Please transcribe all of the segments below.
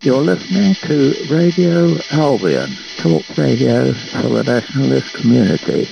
You're listening to Radio Albion, talk radio for the nationalist community.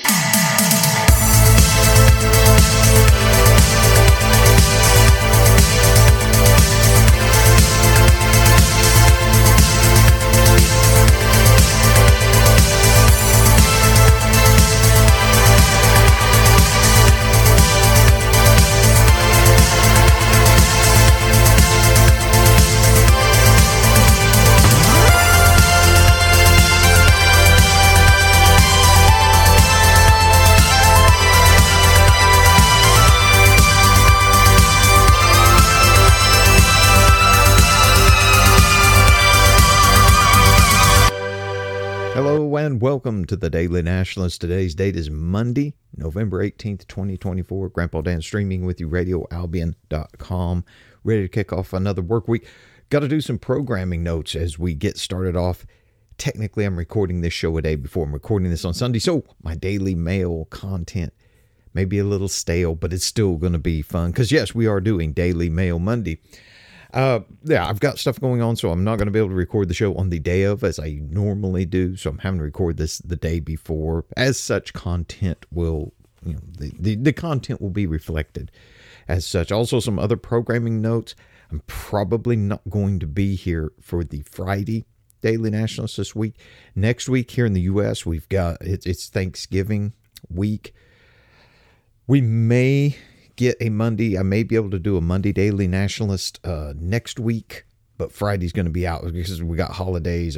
Welcome to the Daily Nationalist. Today's date is Monday, November 18th, 2024. Grandpa Dan streaming with you, radioalbion.com. Ready to kick off another work week. Got to do some programming notes as we get started off. Technically, I'm recording this show a day before. I'm recording this on Sunday, so my Daily Mail content may be a little stale, but it's still going to be fun. Because, yes, we are doing Daily Mail Monday. I've got stuff going on, so I'm not going to be able to record the show on the day of as I normally do. So I'm having to record this the day before. As such, content will, the content will be reflected as such. Also, some other programming notes. I'm probably not going to be here for the Friday Daily Nationalist this week. Next week here in the U.S., we've got, it's Thanksgiving week. We may get a Monday. I may be able to do a Monday Daily Nationalist next week, but Friday's going to be out because we got holidays.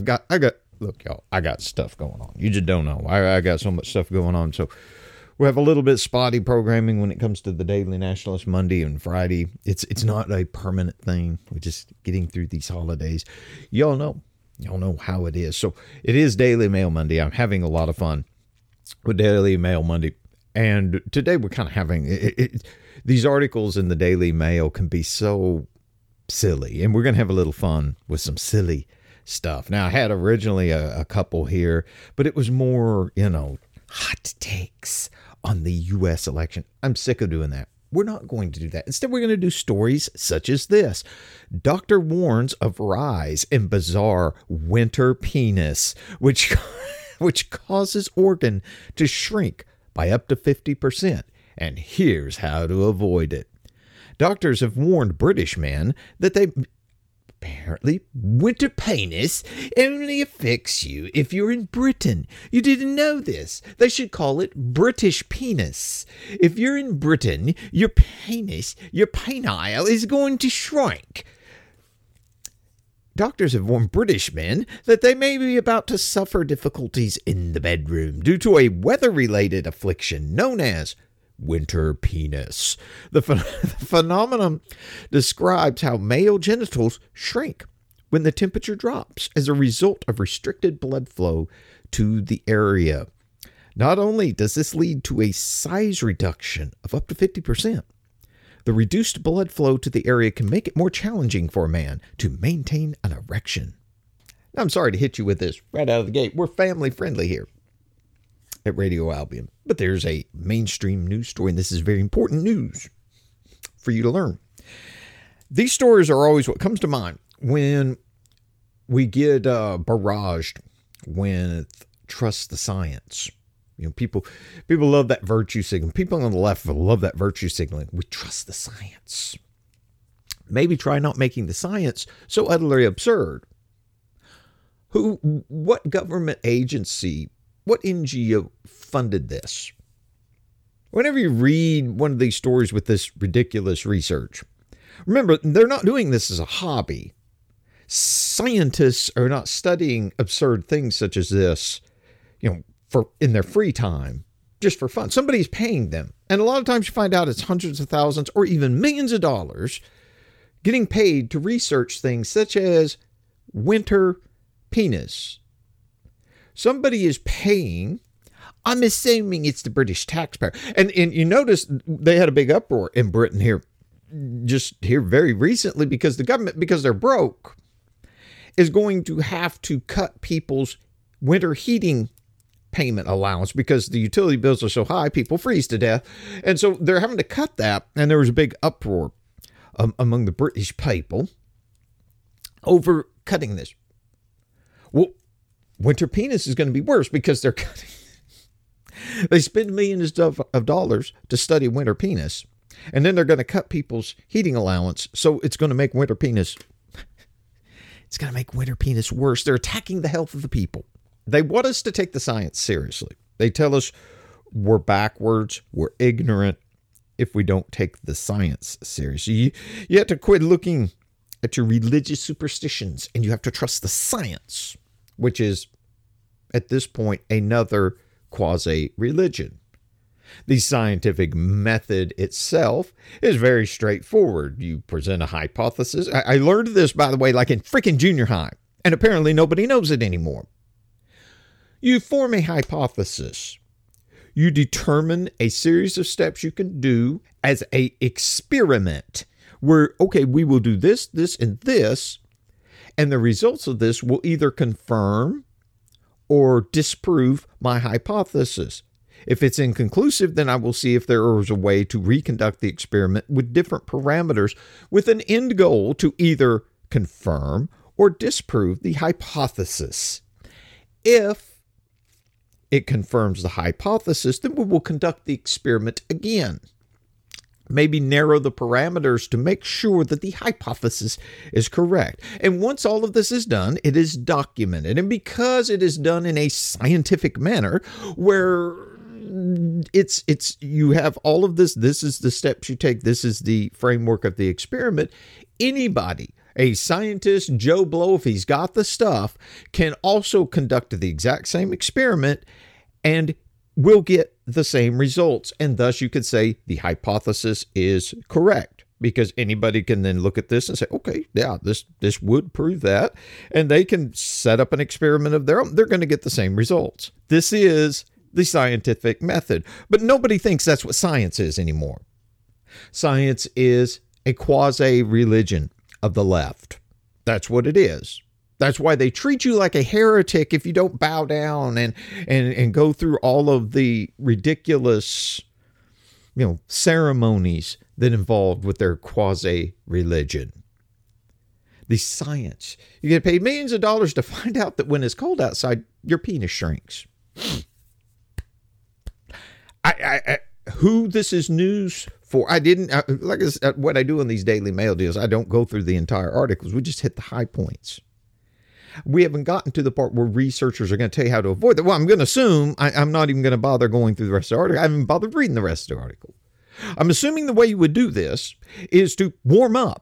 Look, y'all, I got stuff going on. You just don't know. I got so much stuff going on. So we have a little bit spotty programming when it comes to the Daily Nationalist Monday and Friday. It's not a permanent thing. We're just getting through these holidays. Y'all know how it is. So it is Daily Mail Monday. I'm having a lot of fun with Daily Mail Monday. And today we're kind of having these articles in the Daily Mail can be so silly, and we're going to have a little fun with some silly stuff. Now, I had originally a couple here, but it was more, hot takes on the U.S. election. I'm sick of doing that. We're not going to do that. Instead, we're going to do stories such as this. Doctor warns of rise in bizarre winter penis, which causes organ to shrink by up to 50%, and here's how to avoid it. Doctors have warned British men that apparently winter penis only affects you if you're in Britain. You didn't know this. They should call it British penis. If you're in Britain, your penile is going to shrink. Doctors have warned British men that they may be about to suffer difficulties in the bedroom due to a weather-related affliction known as winter penis. The phenomenon describes how male genitals shrink when the temperature drops as a result of restricted blood flow to the area. Not only does this lead to a size reduction of up to 50%, the reduced blood flow to the area can make it more challenging for a man to maintain an erection. Now, I'm sorry to hit you with this right out of the gate. We're family friendly here at Radio Albion. But there's a mainstream news story, and this is very important news for you to learn. These stories are always what comes to mind when we get barraged with trust the science. People love that virtue signal. People on the left love that virtue signaling. We trust the science. Maybe try not making the science so utterly absurd. What government agency, what NGO funded this? Whenever you read one of these stories with this ridiculous research, remember, they're not doing this as a hobby. Scientists are not studying absurd things such as this, in their free time, just for fun. Somebody's paying them. And a lot of times you find out it's hundreds of thousands or even millions of dollars getting paid to research things such as winter penis. Somebody is paying, I'm assuming it's the British taxpayer. And you notice they had a big uproar in Britain here, just here very recently, because the government, because they're broke, is going to have to cut people's winter heating payment allowance because the utility bills are so high, people freeze to death. And so they're having to cut that. And there was a big uproar among the British people over cutting this. Well, winter penis is going to be worse because they're cutting. They spend millions of dollars to study winter penis, and then they're going to cut people's heating allowance. So it's going to make winter penis. It's going to make winter penis worse. They're attacking the health of the people. They want us to take the science seriously. They tell us we're backwards, we're ignorant if we don't take the science seriously. You have to quit looking at your religious superstitions, and you have to trust the science, which is, at this point, another quasi-religion. The scientific method itself is very straightforward. You present a hypothesis. I learned this, by the way, like in freaking junior high, and apparently nobody knows it anymore. You form a hypothesis. You determine a series of steps you can do as an experiment where, okay, we will do this, this, and this, and the results of this will either confirm or disprove my hypothesis. If it's inconclusive, then I will see if there is a way to reconduct the experiment with different parameters with an end goal to either confirm or disprove the hypothesis. If it confirms the hypothesis, then we will conduct the experiment again. Maybe narrow the parameters to make sure that the hypothesis is correct. And once all of this is done, it is documented. And because it is done in a scientific manner where you have all of this is the steps you take, this is the framework of the experiment, anybody, a scientist, Joe Blow, if he's got the stuff, can also conduct the exact same experiment and will get the same results. And thus you could say the hypothesis is correct, because anybody can then look at this and say, okay, yeah, this would prove that. And they can set up an experiment of their own. They're going to get the same results. This is the scientific method. But nobody thinks that's what science is anymore. Science is a quasi-religion of the left. That's what it is. That's why they treat you like a heretic if you don't bow down and go through all of the ridiculous, ceremonies that involved with their quasi-religion. The science. You get paid millions of dollars to find out that when it's cold outside, your penis shrinks. Who this is news for? Like I said, what I do in these Daily Mail deals, I don't go through the entire articles. We just hit the high points. We haven't gotten to the part where researchers are going to tell you how to avoid that. Well, I'm going to assume I'm not even going to bother going through the rest of the article. I haven't bothered reading the rest of the article. I'm assuming the way you would do this is to warm up.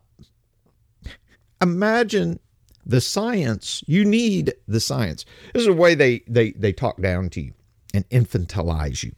Imagine the science. You need the science. This is the way they talk down to you and infantilize you.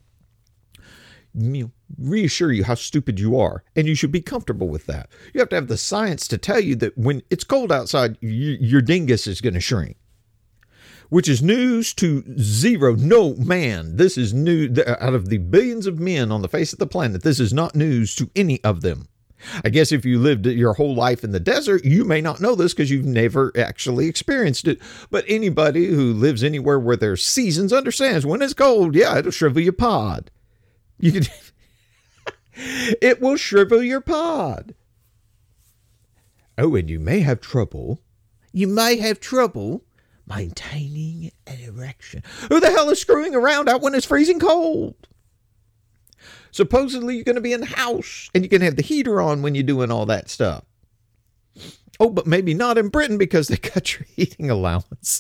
Reassure you how stupid you are, and you should be comfortable with that. You have to have the science to tell you that when it's cold outside, your dingus is going to shrink, which is news to zero. No, man, this is new. Out of the billions of men on the face of the planet, this is not news to any of them. I guess if you lived your whole life in the desert, you may not know this because you've never actually experienced it. But anybody who lives anywhere where there's seasons understands when it's cold, yeah, it'll shrivel your pod. It will shrivel your pod. Oh, and you may have trouble maintaining an erection. Who the hell is screwing around out when it's freezing cold? Supposedly you're going to be in the house and you can have the heater on when you're doing all that stuff. Oh, but maybe not in Britain because they cut your heating allowance.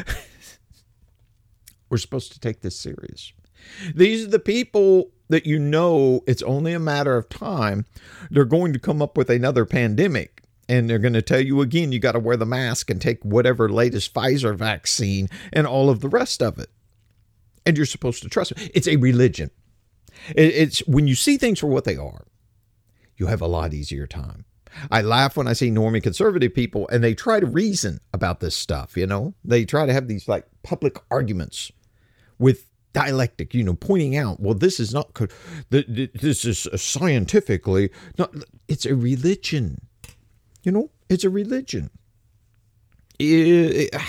We're supposed to take this serious. These are the people that it's only a matter of time. They're going to come up with another pandemic, and they're going to tell you again, you got to wear the mask and take whatever latest Pfizer vaccine and all of the rest of it. And you're supposed to trust it. It's a religion. It's when you see things for what they are, you have a lot easier time. I laugh when I see normie conservative people and they try to reason about this stuff. They try to have these like public arguments with dialectic, pointing out, well, this is not, this is scientifically, no, it's a religion. It's a religion. It's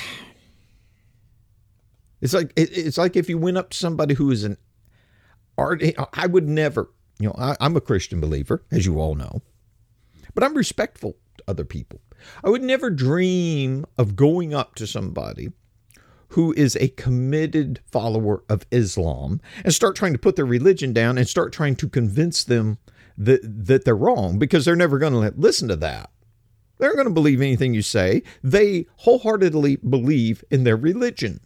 like if you went up to somebody who is an art, I would never, I'm a Christian believer, as you all know, but I'm respectful other people. I would never dream of going up to somebody who is a committed follower of Islam and start trying to put their religion down and start trying to convince them that they're wrong, because they're never going to listen to that. They're going to believe anything you say. They wholeheartedly believe in their religion.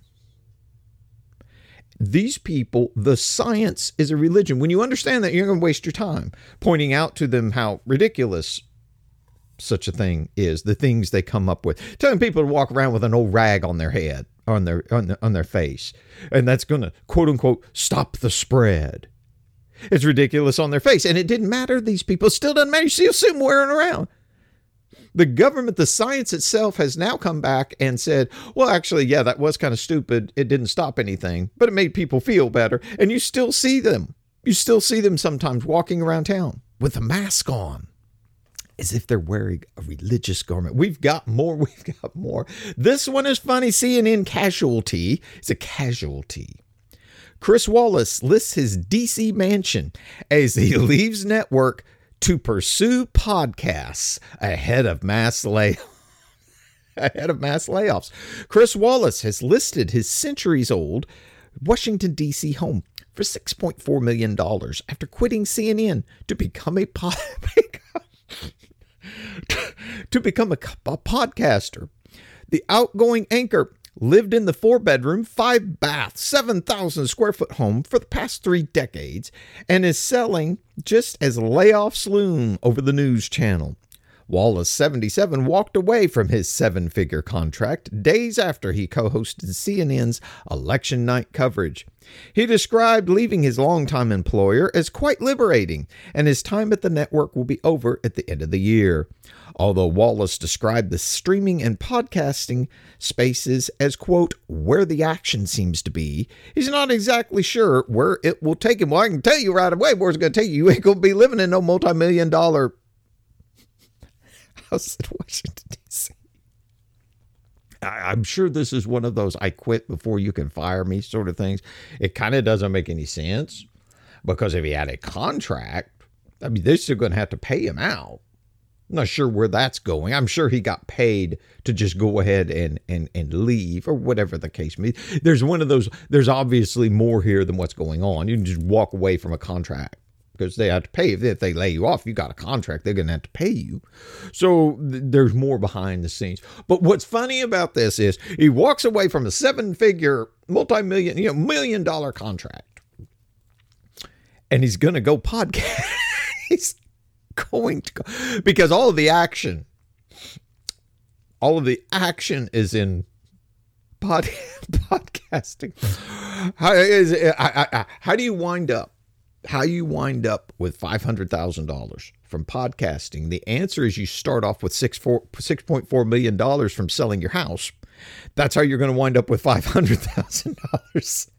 These people, the science is a religion. When you understand that, you're going to waste your time pointing out to them how ridiculous such a thing is, the things they come up with, telling people to walk around with an old rag on their head, on their face, and that's going to quote unquote stop the spread. It's ridiculous on their face, and it didn't matter. These people, still doesn't matter. You still see them wearing around. The government, the science itself has now come back and said, well, actually, yeah, that was kind of stupid. It didn't stop anything, but it made people feel better. And you still see them. You still see them sometimes walking around town with a mask on, as if they're wearing a religious garment. We've got more. This one is funny. CNN casualty. It's a casualty. Chris Wallace lists his D.C. mansion as he leaves network to pursue podcasts ahead of mass layoffs. Chris Wallace has listed his centuries-old Washington, D.C. home for $6.4 million after quitting CNN to become a podcaster. The outgoing anchor lived in the 4-bedroom, 5-bath, 7,000 square foot home for the past 3 decades and is selling just as layoffs loom over the news channel. Wallace, 77, walked away from his 7-figure contract days after he co-hosted CNN's election night coverage. He described leaving his longtime employer as quite liberating, and his time at the network will be over at the end of the year. Although Wallace described the streaming and podcasting spaces as, quote, where the action seems to be, he's not exactly sure where it will take him. Well, I can tell you right away where it's going to take you. You ain't going to be living in no multi-million-dollar house in Washington, D.C. I'm sure this is one of those I quit before you can fire me sort of things. It kind of doesn't make any sense, because if he had a contract, I mean, they're still going to have to pay him out. I'm not sure where that's going. I'm sure he got paid to just go ahead and leave, or whatever the case may be. There's one of those, there's obviously more here than what's going on. You can just walk away from a contract because they have to pay. If they lay you off, you got a contract, they're going to have to pay you. So there's more behind the scenes. But what's funny about this is he walks away from a 7-figure, multi-million, $1 million contract, and he's going to go podcast. He's going to go, because all of the action is in podcasting. How do you wind up? How you wind up with $500,000 from podcasting? The answer is you start off with $6.4 million from selling your house. That's how you're going to wind up with $500,000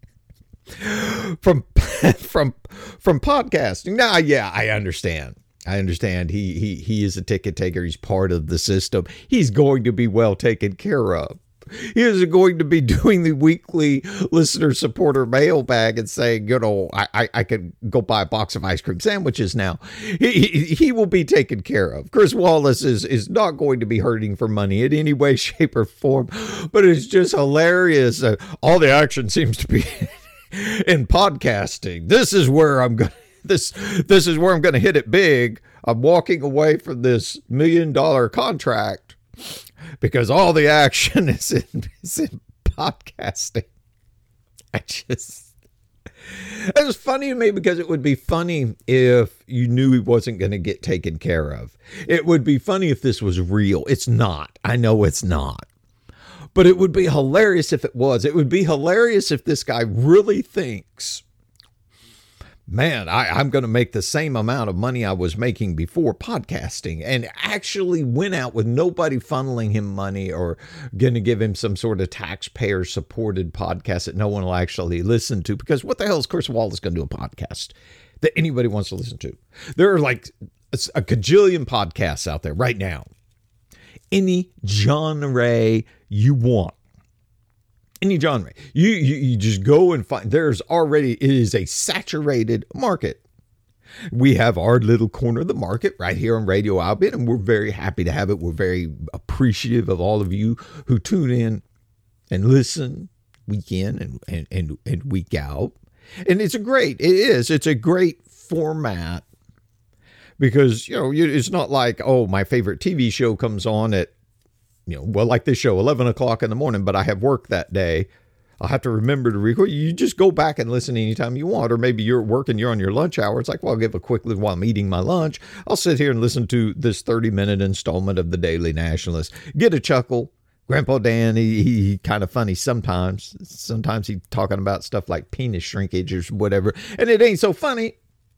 from podcasting. Now, yeah, I understand. He is a ticket taker. He's part of the system. He's going to be well taken care of. He is going to be doing the weekly listener supporter mailbag and saying, I could go buy a box of ice cream sandwiches now. He will be taken care of. Chris Wallace is not going to be hurting for money in any way, shape, or form. But it's just hilarious. All the action seems to be in podcasting. This is where I'm going. This is where I'm going to hit it big. I'm walking away from this $1 million contract because all the action is in podcasting. It was funny to me because it would be funny if you knew he wasn't going to get taken care of. It would be funny if this was real. It's not. I know it's not. But it would be hilarious if it was. It would be hilarious if this guy really thinks, man, I'm going to make the same amount of money I was making before podcasting, and actually went out with nobody funneling him money or going to give him some sort of taxpayer supported podcast that no one will actually listen to. Because what the hell is Chris Wallace going to do a podcast that anybody wants to listen to? There are like a gajillion podcasts out there right now. Any genre you want. Any genre. You just go and find, it is a saturated market. We have our little corner of the market right here on Radio Albion, and we're very happy to have it. We're very appreciative of all of you who tune in and listen week in and week out. And it's a great format because, it's not like, oh, my favorite TV show comes on at, like this show, 11 o'clock in the morning, but I have work that day. I'll have to remember to record. You just go back and listen anytime you want. Or maybe you're at work and you're on your lunch hour. It's like, well, I'll give a quick listen while I'm eating my lunch. I'll sit here and listen to this 30-minute installment of the Daily Nationalist. Get a chuckle. Grandpa Dan, he kind of funny sometimes. Sometimes he's talking about stuff like penis shrinkage or whatever. And it ain't so funny.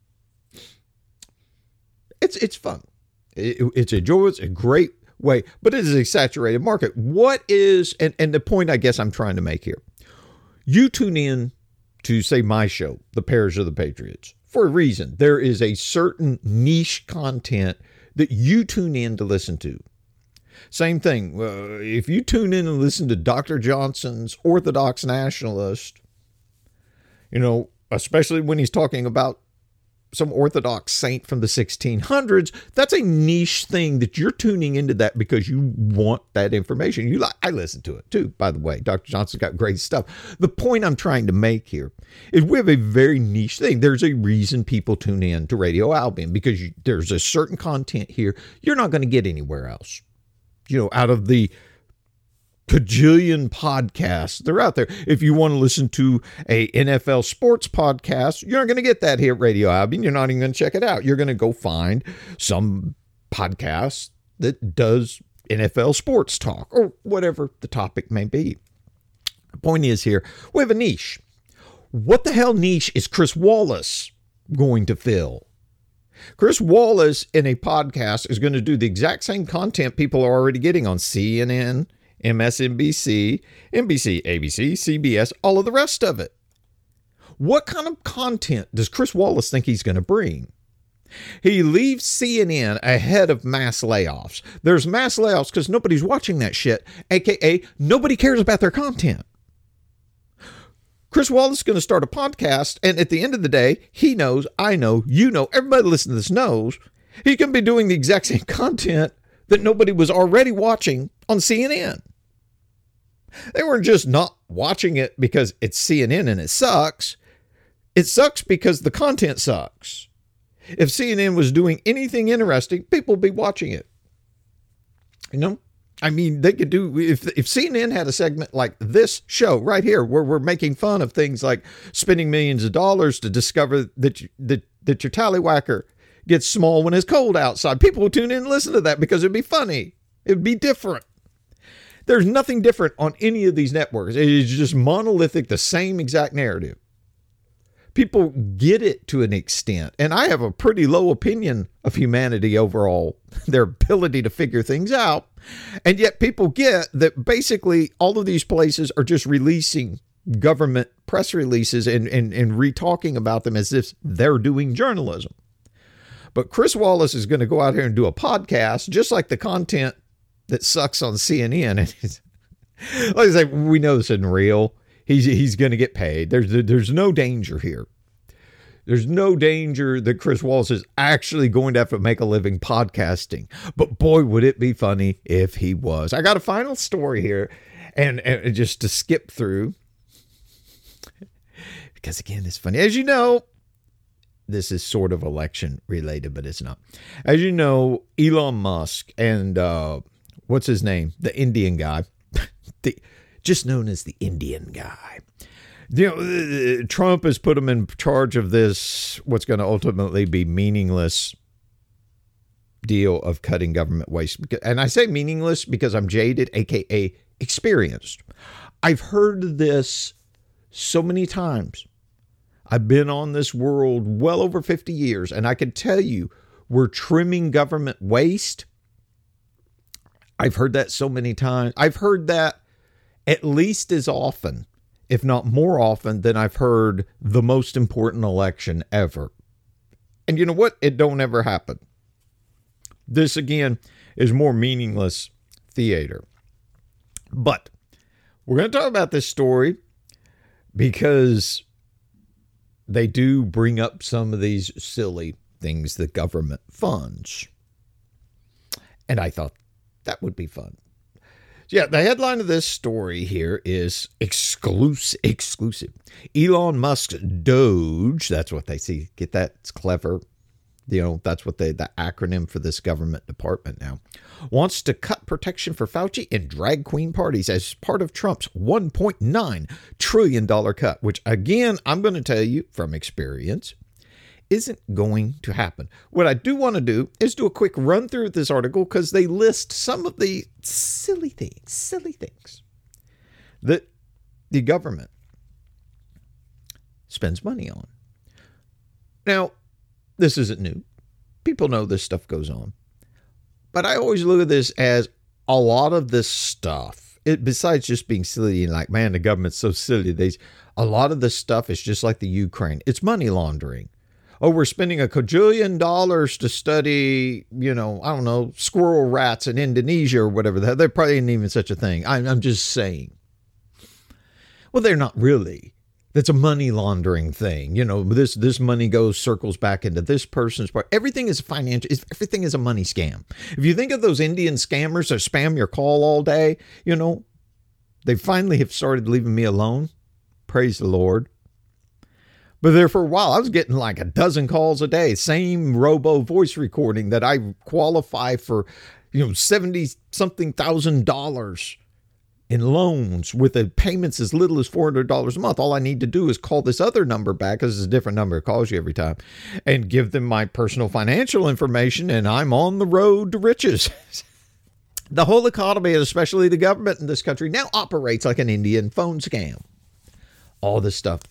It's fun. It's enjoyable. It's a great way. But it is a saturated market. What is, and the point I guess I'm trying to make here. You tune in to, say, my show, The Parish of the Patriots, for a reason. There is a certain niche content that you tune in to listen to. Same thing. If you tune in and listen to Dr. Johnson's Orthodox Nationalist, especially when he's talking about some Orthodox saint from the 1600s, that's a niche thing that you're tuning into that because you want that information. I listen to it too, by the way. Dr. Johnson's got great stuff. The point I'm trying to make here is we have a very niche thing. There's a reason people tune in to Radio Albion because there's a certain content here you're not going to get anywhere else. Out of the cajillion podcasts they're out there. If you want to listen to a NFL sports podcast, you're not going to get that here at Radio Albion. You're not even going to check it out. You're going to go find some podcast that does NFL sports talk or whatever the topic may be. The point is here, we have a niche. What the hell niche is Chris Wallace going to fill? Chris Wallace in a podcast is going to do the exact same content people are already getting on CNN, MSNBC, NBC, ABC, CBS, all of the rest of it. What kind of content does Chris Wallace think he's going to bring? He leaves CNN ahead of mass layoffs. There's mass layoffs because nobody's watching that shit, aka nobody cares about their content. Chris Wallace is going to start a podcast, and at the end of the day, he knows, I know, you know, everybody listening to this knows, he's going to be doing the exact same content that nobody was already watching on CNN. They weren't just not watching it because it's CNN and it sucks. It sucks because the content sucks. If CNN was doing anything interesting, people would be watching it. I mean, they could do, if CNN had a segment like this show right here, where we're making fun of things like spending millions of dollars to discover that your tallywhacker gets small when it's cold outside, people would tune in and listen to that because it'd be funny. It'd be different. There's nothing different on any of these networks. It is just monolithic, the same exact narrative. People get it to an extent, and I have a pretty low opinion of humanity overall, their ability to figure things out. And yet people get that basically all of these places are just releasing government press releases and re-talking about them as if they're doing journalism. But Chris Wallace is going to go out here and do a podcast just like the content that sucks on CNN. And like I say, we know this isn't real. He's going to get paid. There's no danger here. There's no danger that Chris Wallace is actually going to have to make a living podcasting. But boy, would it be funny if he was. I got a final story here and just to skip through. Because again, it's funny. As you know, this is sort of election related, but it's not. As you know, Elon Musk and what's his name? The Indian guy. Just known as the Indian guy. Trump has put him in charge of this, what's going to ultimately be meaningless deal of cutting government waste. And I say meaningless because I'm jaded, aka experienced. I've heard this so many times. I've been on this world well over 50 years, and I can tell you we're trimming government waste. I've heard that so many times. I've heard that at least as often, if not more often, than I've heard the most important election ever. And you know what? It don't ever happen. This, again, is more meaningless theater. But we're going to talk about this story because they do bring up some of these silly things the government funds. And I thought that would be fun. Yeah, the headline of this story here is exclusive. Elon Musk's Doge, that's what they see. Get that? It's clever. That's what the acronym for this government department now, wants to cut protection for Fauci and drag queen parties as part of Trump's $1.9 trillion cut, which, again, I'm going to tell you from experience, isn't going to happen. What I do want to do is do a quick run through this article because they list some of the silly things that the government spends money on. Now, this isn't new. People know this stuff goes on. But I always look at this as a lot of this stuff, besides just being silly and like, man, the government's so silly. A lot of this stuff is just like the Ukraine. It's money laundering. Oh, we're spending $1 quadrillion to study, I don't know, squirrel rats in Indonesia or whatever. There probably isn't even such a thing. I'm just saying. Well, they're not really. That's a money laundering thing. This money circles back into this person's part. Everything is financial. Everything is a money scam. If you think of those Indian scammers that spam your call all day, they finally have started leaving me alone. Praise the Lord. But there for a while, I was getting like a dozen calls a day, same robo voice recording that I qualify for, $70-something thousand in loans with the payments as little as $400 a month. All I need to do is call this other number back, because it's a different number. It calls you every time, and give them my personal financial information, and I'm on the road to riches. The whole economy, and especially the government in this country, now operates like an Indian phone scam. All this stuff.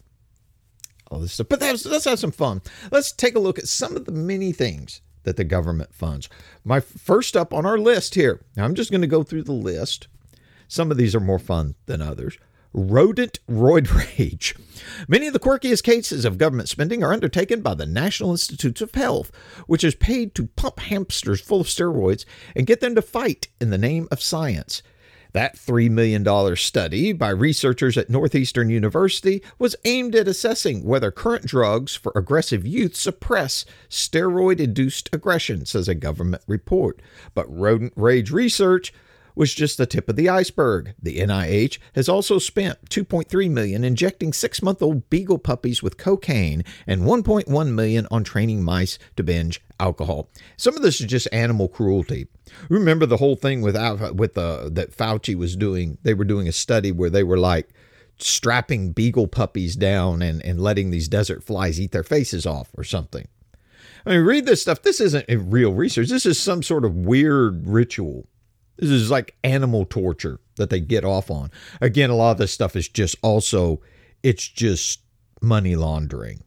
But let's have some fun. Let's take a look at some of the many things that the government funds. My first up on our list here, now I'm just going to go through the list. Some of these are more fun than others. Rodent roid rage. Many of the quirkiest cases of government spending are undertaken by the National Institutes of Health, which is paid to pump hamsters full of steroids and get them to fight in the name of science. That $3 million study by researchers at Northeastern University was aimed at assessing whether current drugs for aggressive youth suppress steroid-induced aggression, says a government report. But rodent rage research was just the tip of the iceberg. The NIH has also spent $2.3 million injecting 6-month-old beagle puppies with cocaine and $1.1 million on training mice to binge alcohol. Some of this is just animal cruelty. Remember the whole thing that Fauci was doing? They were doing a study where they were like strapping beagle puppies down and letting these desert flies eat their faces off or something. I mean, read this stuff. This isn't real research. This is some sort of weird ritual. This is like animal torture that they get off on. Again, a lot of this stuff is just it's just money laundering.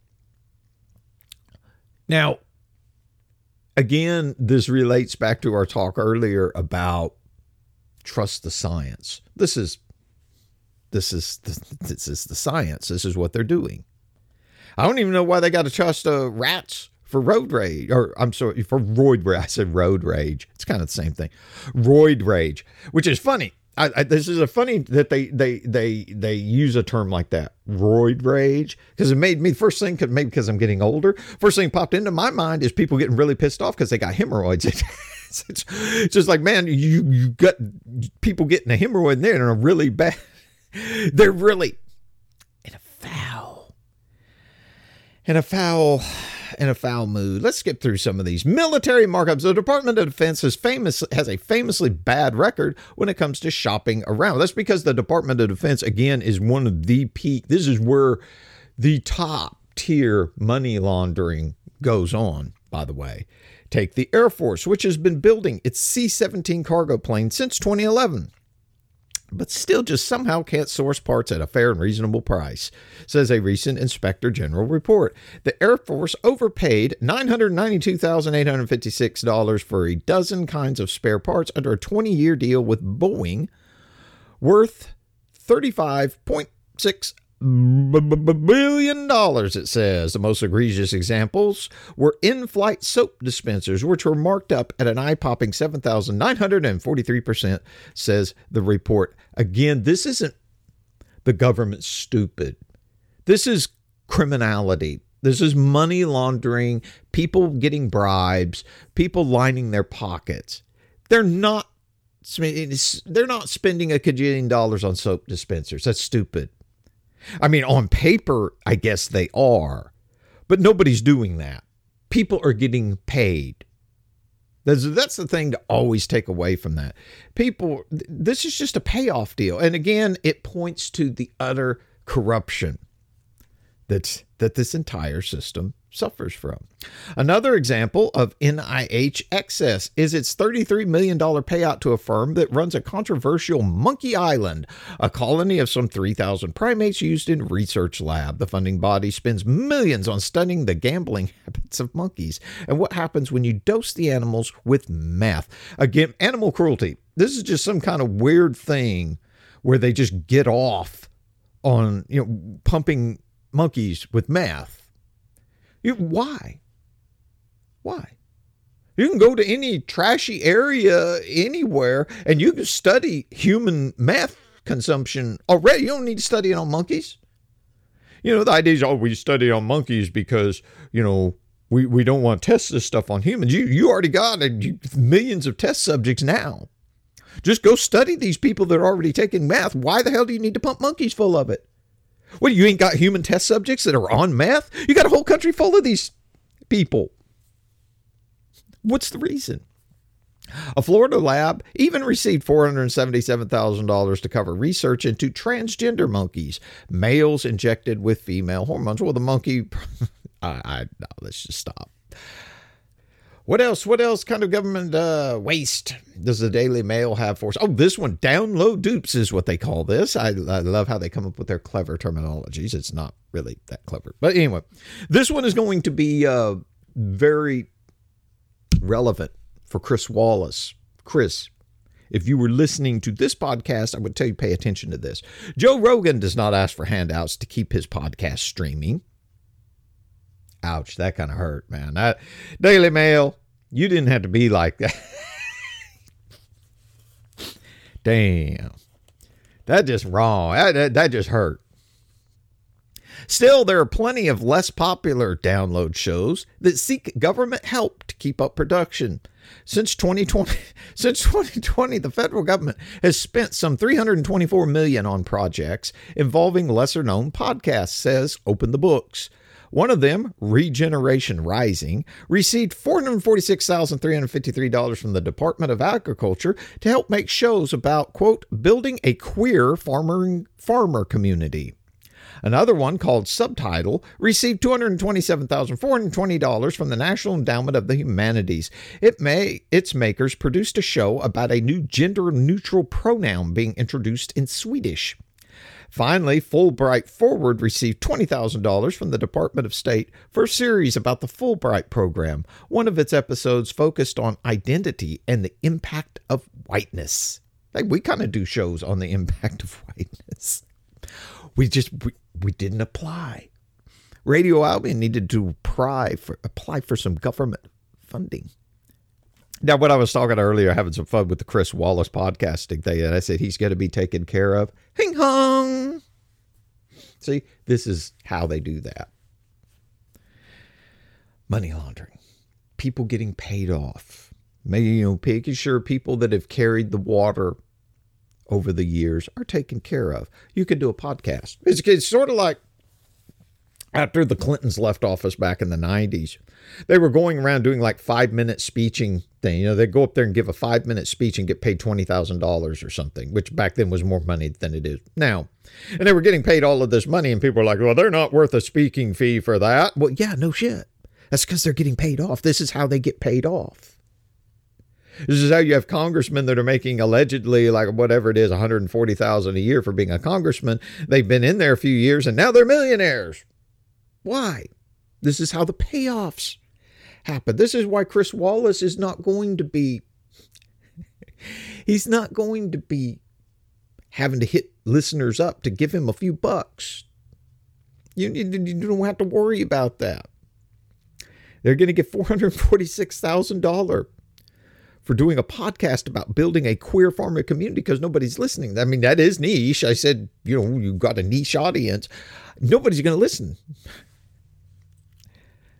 Now, again, this relates back to our talk earlier about trust the science. This is the science. This is what they're doing. I don't even know why they got to trust rats for road rage, for roid rage. I said road rage. It's kind of the same thing. Roid rage, which is funny. This is a funny that they use a term like that, roid rage, because it made me first thing, maybe because I'm getting older. First thing popped into my mind is people getting really pissed off because they got hemorrhoids. It's just like, man, you got people getting a hemorrhoid and they're in a really bad. They're really in a foul mood. Let's skip through some of these. Military markups. The Department of Defense has a famously bad record when it comes to shopping around. That's because the Department of Defense, again, is one of the peak. This is where the top tier money laundering goes on, by the way. Take the Air Force, which has been building its C-17 cargo plane since 2011. But still just somehow can't source parts at a fair and reasonable price, says a recent Inspector General report. The Air Force overpaid $992,856 for a dozen kinds of spare parts under a 20-year deal with Boeing, worth $35.6 billion, it says. The most egregious examples were in-flight soap dispensers, which were marked up at an eye-popping 7,943%, says the report. Again, this isn't the government stupid. This is criminality. This is money laundering, people getting bribes, people lining their pockets. They're not spending a cajillion dollars on soap dispensers. That's stupid. I mean, on paper, I guess they are, but nobody's doing that. People are getting paid. That's the thing to always take away from that. People, this is just a payoff deal. And again, it points to the utter corruption that this entire system suffers from. Another example of NIH excess is its $33 million payout to a firm that runs a controversial Monkey Island, a colony of some 3,000 primates used in research lab. The funding body spends millions on studying the gambling habits of monkeys and what happens when you dose the animals with meth. Again, animal cruelty. This is just some kind of weird thing where they just get off on, pumping monkeys with meth. Why? You can go to any trashy area anywhere and you can study human meth consumption already. You don't need to study it on monkeys. The idea is, we study on monkeys because, we don't want to test this stuff on humans. You already got millions of test subjects now. Just go study these people that are already taking meth. Why the hell do you need to pump monkeys full of it? What, you ain't got human test subjects that are on meth? You got a whole country full of these people. What's the reason? A Florida lab even received $477,000 to cover research into transgender monkeys, males injected with female hormones. Well, the monkey, no, let's just stop. What else? What else kind of government waste does the Daily Mail have for us? Oh, this one, download dupes is what they call this. I love how they come up with their clever terminologies. It's not really that clever. But anyway, this one is going to be very relevant for Chris Wallace. Chris, if you were listening to this podcast, I would tell you pay attention to this. Joe Rogan does not ask for handouts to keep his podcast streaming. Ouch, that kind of hurt, man. Daily Mail, you didn't have to be like that. Damn. That just wrong. That just hurt. Still, there are plenty of less popular download shows that seek government help to keep up production. Since 2020, the federal government has spent some $324 million on projects involving lesser-known podcasts, says Open the Books. One of them, Regeneration Rising, received $446,353 from the Department of Agriculture to help make shows about, quote, building a queer farmer community. Another one, called Subtitle, received $227,420 from the National Endowment of the Humanities. Its makers produced a show about a new gender-neutral pronoun being introduced in Swedish. Finally, Fulbright Forward received $20,000 from the Department of State for a series about the Fulbright program. One of its episodes focused on identity and the impact of whiteness. We kind of do shows on the impact of whiteness. We didn't apply. Radio Albion needed to apply for some government funding. Now, when I was talking earlier, having some fun with the Chris Wallace podcasting thing, and I said he's going to be taken care of. Hing hong. See, this is how they do that. Money laundering. People getting paid off. Making sure people that have carried the water over the years are taken care of. You could do a podcast. It's sort of like after the Clintons left office back in the 90s, they were going around doing like 5-minute speeching thing. They'd go up there and give a 5-minute speech and get paid $20,000 or something, which back then was more money than it is now. And they were getting paid all of this money, and people were like, well, they're not worth a speaking fee for that. Well, yeah, no shit. That's because they're getting paid off. This is how they get paid off. This is how you have congressmen that are making allegedly like whatever it is, $140,000 a year for being a congressman. They've been in there a few years and now they're millionaires. Why? This is how the payoffs happen. This is why Chris Wallace is not going to be, he's not going to be having to hit listeners up to give him a few bucks. You don't have to worry about that. They're going to get $446,000 for doing a podcast about building a queer farmer community because nobody's listening. I mean, that is niche. I said, you got a niche audience. Nobody's going to listen.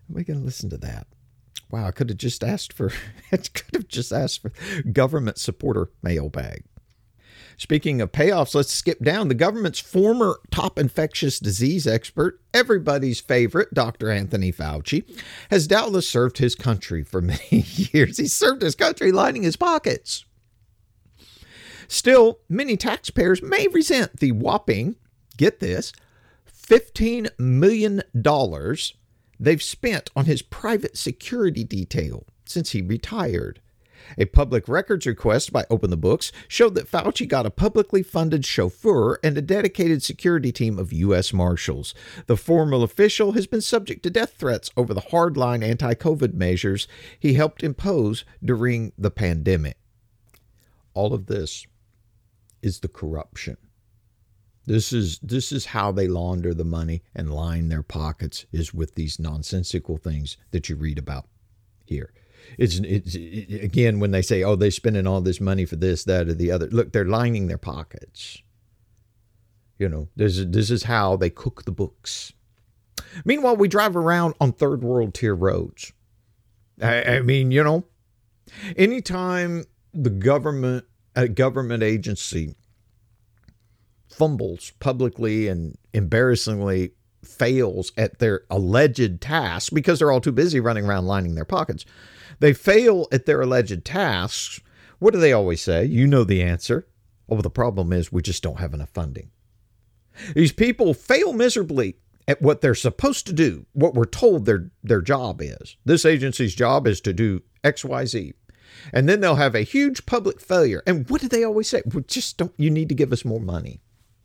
We can listen to that. Wow, I could have just asked for government supporter mailbag. Speaking of payoffs, let's skip down. The government's former top infectious disease expert, everybody's favorite, Dr. Anthony Fauci, has doubtless served his country for many years. He served his country lining his pockets. Still, many taxpayers may resent the whopping, get this, $15 million they've spent on his private security detail since he retired. A public records request by Open the Books showed that Fauci got a publicly funded chauffeur and a dedicated security team of U.S. Marshals. The former official has been subject to death threats over the hardline anti-COVID measures he helped impose during the pandemic. All of this is the corruption. This is how they launder the money and line their pockets, is with these nonsensical things that you read about here. It's again, when they say, oh, they're spending all this money for this, that, or the other. Look, they're lining their pockets. You know, this is how they cook the books. Meanwhile, we drive around on third world tier roads. I mean, you know, anytime the government, a government agency fumbles publicly and embarrassingly fails at their alleged task, because they're all too busy running around lining their pockets, they fail at their alleged tasks. What do they always say? You know the answer. Oh, well, the problem is we just don't have enough funding. These people fail miserably at what they're supposed to do, what we're told their job is. This agency's job is to do X, Y, Z. And then they'll have a huge public failure. And what do they always say? We just don't, you need to give us more money.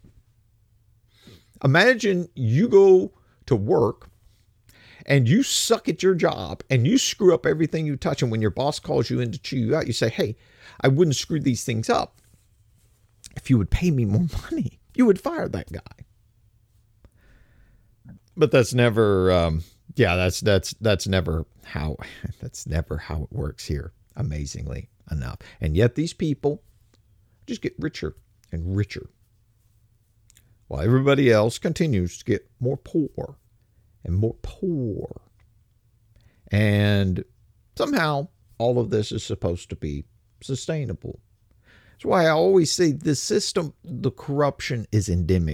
Imagine you go to work and you suck at your job and you screw up everything you touch. And when your boss calls you in to chew you out, you say, hey, I wouldn't screw these things up if you would pay me more money. You would fire that guy. But that's never, that's never how it works here, amazingly enough. And yet these people just get richer and richer, while everybody else continues to get more poor and more poor. And somehow all of this is supposed to be sustainable. That's why I always say the system, the corruption is endemic.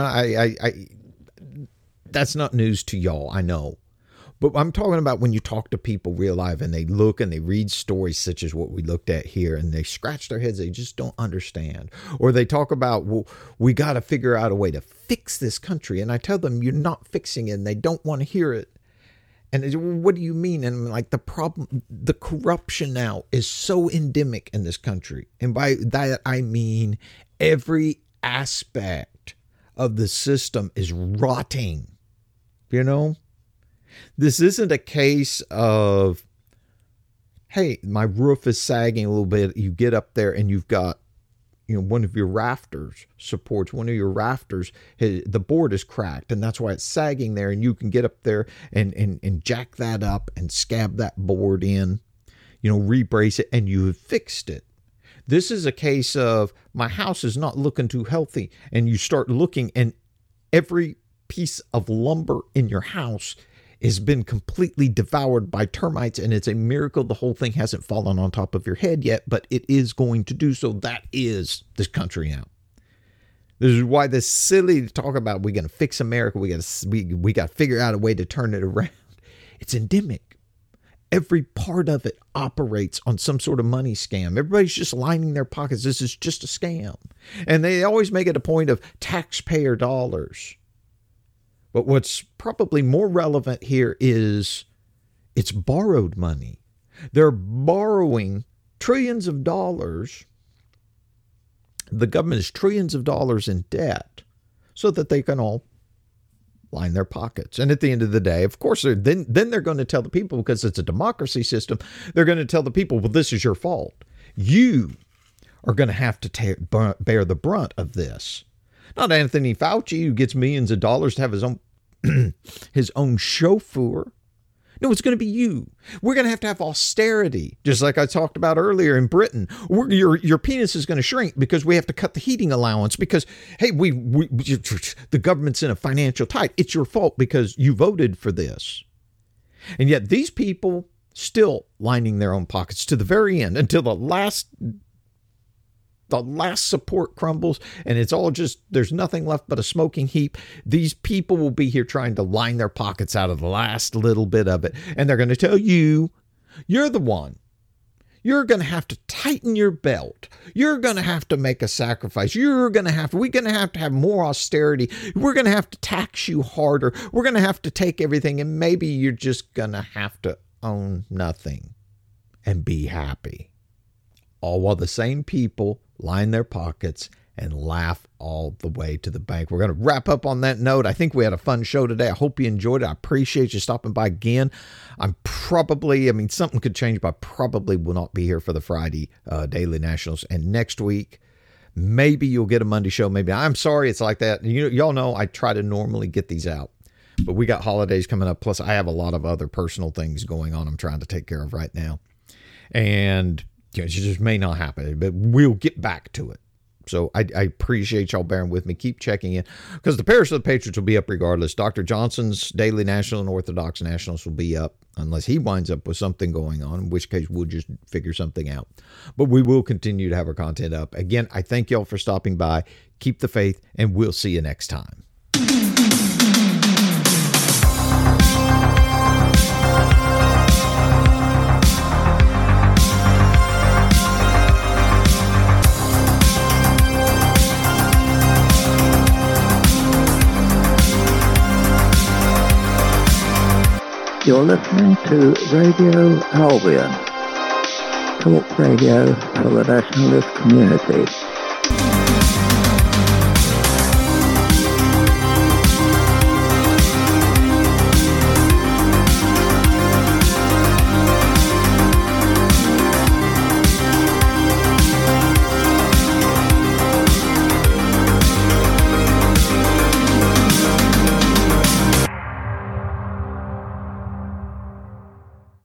And that's not news to y'all, I know. But I'm talking about when you talk to people real life and they look and they read stories such as what we looked at here and they scratch their heads, they just don't understand. Or they talk about, well, we got to figure out a way to fix this country. And I tell them, you're not fixing it, and they don't want to hear it. And they say, well, what do you mean? And I'm like, the problem, the corruption now is so endemic in this country. And by that, I mean every aspect of the system is rotting, you know? This isn't a case of, hey, my roof is sagging a little bit. You get up there and you've got, you know, one of your rafters supports, one of your rafters, the board is cracked, and that's why it's sagging there. And you can get up there and jack that up and scab that board in, you know, rebrace it, and you have fixed it. This is a case of my house is not looking too healthy, and you start looking, and every piece of lumber in your house has been completely devoured by termites, and it's a miracle the whole thing hasn't fallen on top of your head yet, but it is going to do so. That is this country now. This is why this silly to talk about we're going to fix America, we got to figure out a way to turn it around. It's endemic. Every part of it operates on some sort of money scam. Everybody's just lining their pockets. This is just a scam. And they always make it a point of taxpayer dollars. But what's probably more relevant here is it's borrowed money. They're borrowing trillions of dollars. The government is trillions of dollars in debt so that they can all line their pockets. And at the end of the day, of course, then they're going to tell the people, because it's a democracy system, they're going to tell the people, well, this is your fault. You are going to have to bear the brunt of this. Not Anthony Fauci, who gets millions of dollars to have his own chauffeur. No, it's going to be you. We're going to have austerity, just like I talked about earlier in Britain. Your penis is going to shrink because we have to cut the heating allowance because, hey, the government's in a financial tight. It's your fault because you voted for this. And yet these people still lining their own pockets to the very end, until the last support crumbles and it's all just, there's nothing left but a smoking heap. These people will be here trying to line their pockets out of the last little bit of it. And they're going to tell you, you're the one. You're going to have to tighten your belt. You're going to have to make a sacrifice. We're going to have more austerity. We're going to have to tax you harder. We're going to have to take everything. And maybe you're just going to have to own nothing and be happy. All while the same people line their pockets and laugh all the way to the bank. We're going to wrap up on that note. I think we had a fun show today. I hope you enjoyed it. I appreciate you stopping by again. Something could change, but I probably will not be here for the Friday Daily Nationals. And next week, maybe you'll get a Monday show. Maybe. I'm sorry it's like that. Y'all know I try to normally get these out, but we got holidays coming up. Plus, I have a lot of other personal things going on I'm trying to take care of right now. And it just may not happen, but we'll get back to it. So I appreciate y'all bearing with me. Keep checking in, because the Parish of the Patriots will be up regardless. Dr. Johnson's Daily National and Orthodox Nationals will be up unless he winds up with something going on, in which case we'll just figure something out. But we will continue to have our content up. Again, I thank y'all for stopping by. Keep the faith, and we'll see you next time. You're listening to Radio Albion, talk radio for the nationalist community.